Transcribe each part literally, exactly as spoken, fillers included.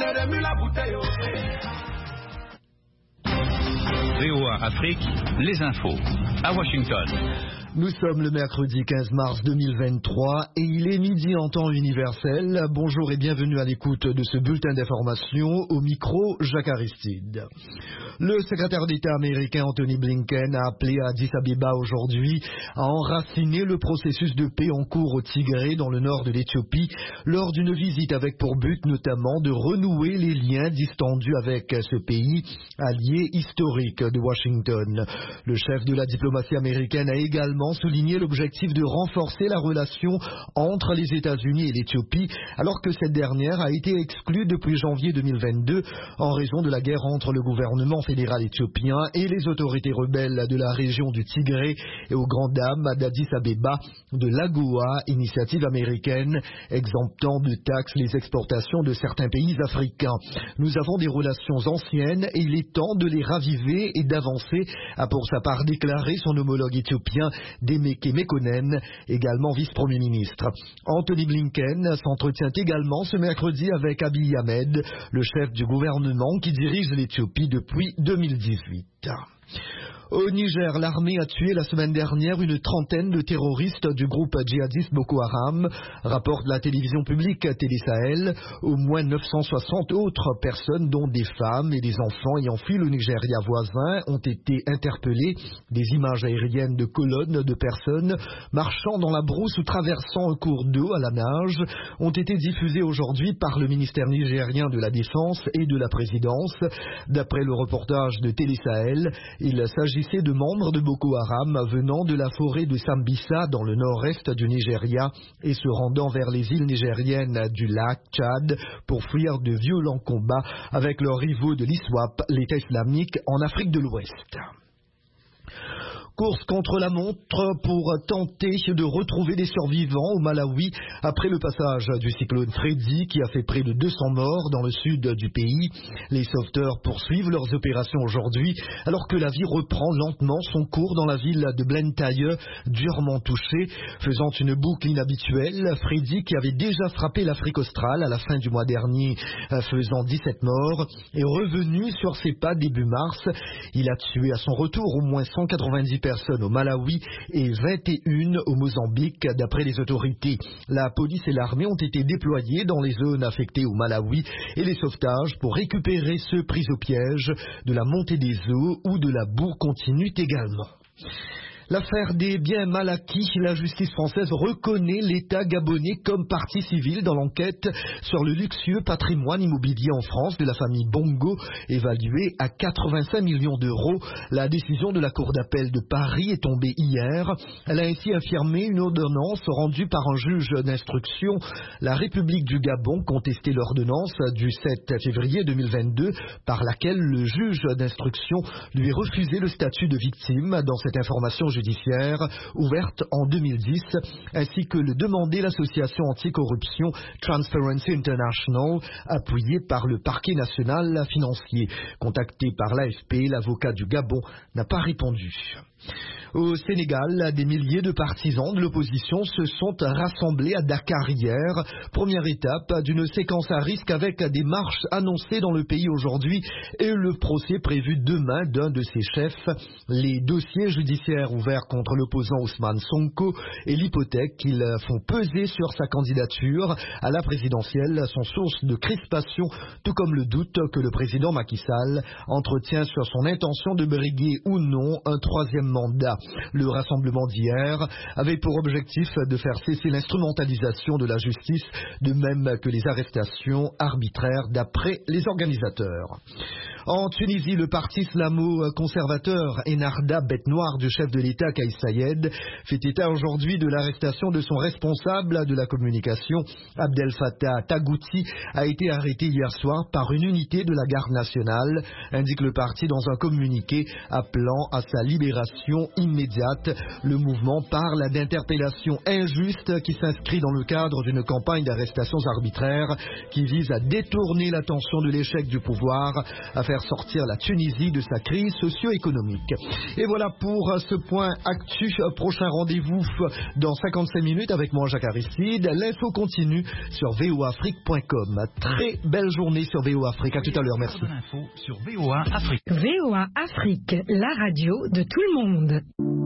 V O A Afrique, les infos, à Washington. Nous sommes le mercredi quinze mars deux mille vingt-trois et il est midi en temps universel. Bonjour et bienvenue à l'écoute de ce bulletin d'information. Au micro, Jacques Aristide. Le secrétaire d'État américain Anthony Blinken a appelé à Addis Abeba aujourd'hui à enraciner le processus de paix en cours au Tigré dans le nord de l'Éthiopie lors d'une visite avec pour but notamment de renouer les liens distendus avec ce pays, allié historique de Washington. Le chef de la diplomatie américaine a également souligné l'objectif de renforcer la relation entre les États-Unis et l'Éthiopie, alors que cette dernière a été exclue depuis janvier deux mille vingt-deux en raison de la guerre entre le gouvernement fédéral éthiopien et les autorités rebelles de la région du Tigré et aux grandes dames d'Addis Abeba de l'AGOA, initiative américaine exemptant de taxes les exportations de certains pays africains. Nous avons des relations anciennes et il est temps de les raviver et d'avancer, a pour sa part déclaré son homologue éthiopien Demeke Mekonnen, également vice-premier ministre. Anthony Blinken s'entretient également ce mercredi avec Abiy Ahmed, le chef du gouvernement qui dirige l'Éthiopie depuis deux mille dix-huit. Au Niger, l'armée a tué la semaine dernière une trentaine de terroristes du groupe djihadiste Boko Haram, rapporte la télévision publique Télé Sahel. Au moins neuf cent soixante autres personnes, dont des femmes et des enfants ayant fui le Nigeria voisin, ont été interpellées. Des images aériennes de colonnes de personnes marchant dans la brousse ou traversant un cours d'eau à la nage ont été diffusées aujourd'hui par le ministère nigérien de la Défense et de la Présidence. D'après le reportage de Télé Sahel, il s'agit Il s'agissait de membres de Boko Haram venant de la forêt de Sambisa dans le nord-est du Nigeria et se rendant vers les îles nigériennes du lac Tchad pour fuir de violents combats avec leurs rivaux de l'I S W A P, l'État islamique en Afrique de l'Ouest. Course contre la montre pour tenter de retrouver des survivants au Malawi après le passage du cyclone Freddy qui a fait près de deux cents morts dans le sud du pays. Les sauveteurs poursuivent leurs opérations aujourd'hui alors que la vie reprend lentement son cours dans la ville de Blantyre, durement touchée, faisant une boucle inhabituelle. Freddy, qui avait déjà frappé l'Afrique australe à la fin du mois dernier, faisant dix-sept morts, est revenu sur ses pas début mars. Il a tué à son retour au moins cent quatre-vingt-dix personnes au Malawi et vingt et une au Mozambique, d'après les autorités. La police et l'armée ont été déployés dans les zones affectées au Malawi et les sauvetages pour récupérer ceux pris au piège de la montée des eaux ou de la boue continuent également. L'affaire des biens mal acquis, la justice française reconnaît l'État gabonais comme partie civile dans l'enquête sur le luxueux patrimoine immobilier en France de la famille Bongo, évalué à quatre-vingt-cinq millions d'euros. La décision de la Cour d'appel de Paris est tombée hier. Elle a ainsi affirmé une ordonnance rendue par un juge d'instruction. La République du Gabon contestait l'ordonnance du sept février deux mille vingt-deux par laquelle le juge d'instruction lui refusait le statut de victime dans cette information judiciaire ouverte en deux mille dix, ainsi que le demandait l'association anticorruption Transparency International, appuyée par le parquet national financier. Contacté par l'A F P, l'avocat du Gabon n'a pas répondu. Au Sénégal, des milliers de partisans de l'opposition se sont rassemblés à Dakar hier. Première étape d'une séquence à risque avec des marches annoncées dans le pays aujourd'hui et le procès prévu demain d'un de ses chefs. Les dossiers judiciaires ouverts contre l'opposant Ousmane Sonko et l'hypothèque qu'ils font peser sur sa candidature à la présidentielle sont source de crispation, tout comme le doute que le président Macky Sall entretient sur son intention de briguer ou non un troisième mandat. Le rassemblement d'hier avait pour objectif de faire cesser l'instrumentalisation de la justice, de même que les arrestations arbitraires d'après les organisateurs. En Tunisie, le parti islamo-conservateur Ennahda, bête noire du chef de l'État Kais Saied, fait état aujourd'hui de l'arrestation de son responsable de la communication. Abdel Fattah Tagouti a été arrêté hier soir par une unité de la garde nationale, indique le parti dans un communiqué appelant à sa libération immédiate. Le mouvement parle d'interpellation injuste qui s'inscrit dans le cadre d'une campagne d'arrestations arbitraires qui vise à détourner l'attention de l'échec du pouvoir, à faire faire sortir la Tunisie de sa crise socio-économique. Et voilà pour ce point actu. Prochain rendez-vous dans cinquante-cinq minutes avec moi, Jacques Aristide. L'info continue sur v o afrique point com. Très belle journée sur V O A Afrique. À tout à l'heure. Merci. L'info sur V O A Afrique. V O A Afrique, la radio de tout le monde.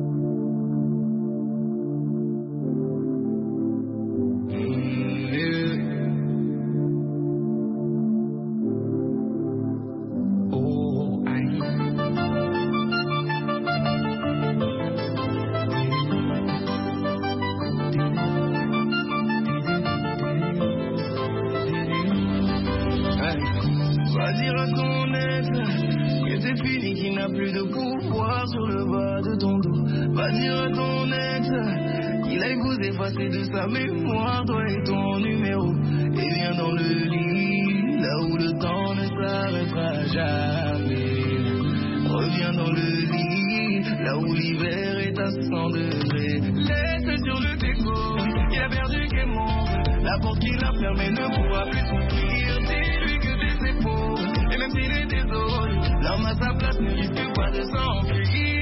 De sa mémoire, toi et ton numéro. Et viens dans le lit, là où le temps ne s'arrêtera jamais. Reviens dans le lit, là où l'hiver est à cent degrés. Laisse sur le déco, il a perdu qu'est mort. La porte qu'il a fermée ne pourra plus s'ouvrir. Dis-lui que c'est ses épaules, et même s'il est désolé, l'homme à sa place ne risque pas de s'enfuir.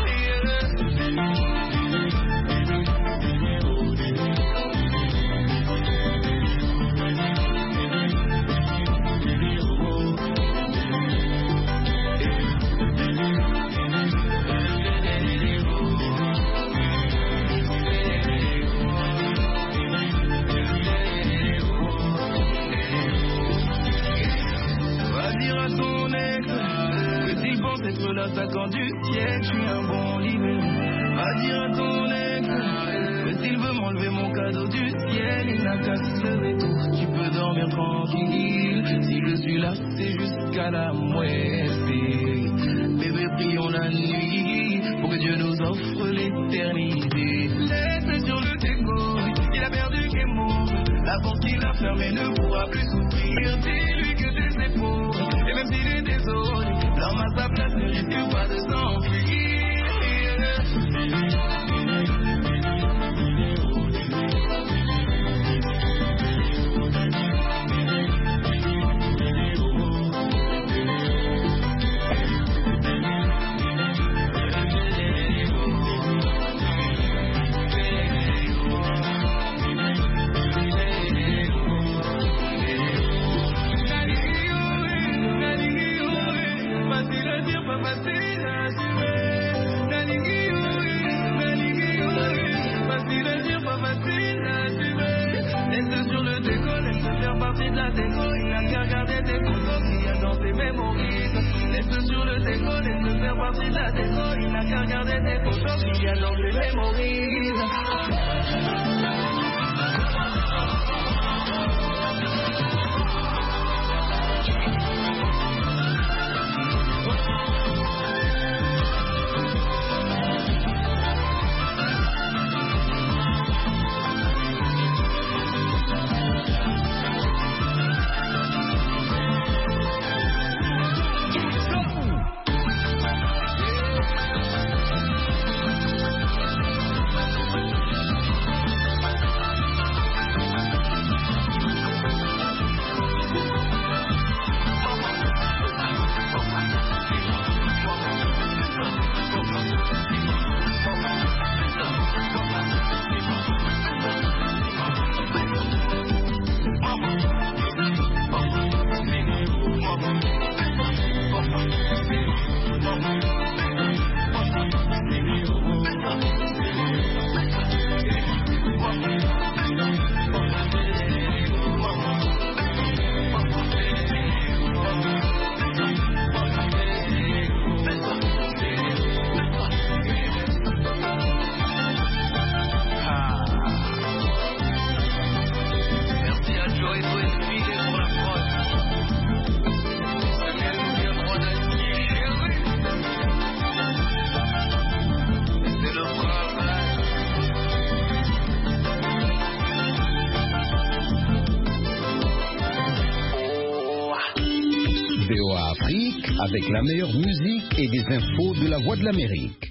Être l'attaquant du ciel, je suis un bon libéré. Va dire à ton ex que s'il veut m'enlever mon cadeau du ciel, il n'a qu'à se lever tôt. Tu peux dormir tranquille, si je suis là, c'est jusqu'à la moitié. Bébé, prions la nuit pour que Dieu nous offre l'éternité. Laisse sur le déco, il a perdu qu'est mort. La porte qu'il a fermée ne pourra plus s'ouvrir. Dis-lui que c'est ses épaules, et même s'il est désolé, l'homme à sa place ne risque pas de s'enfuir. Avec la meilleure musique et des infos de la Voix de l'Amérique.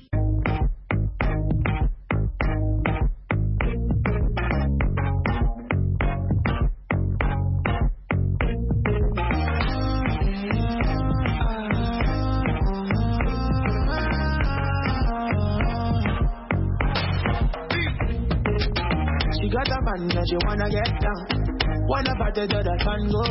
man, now she wanna get down. Wanna party till the sun go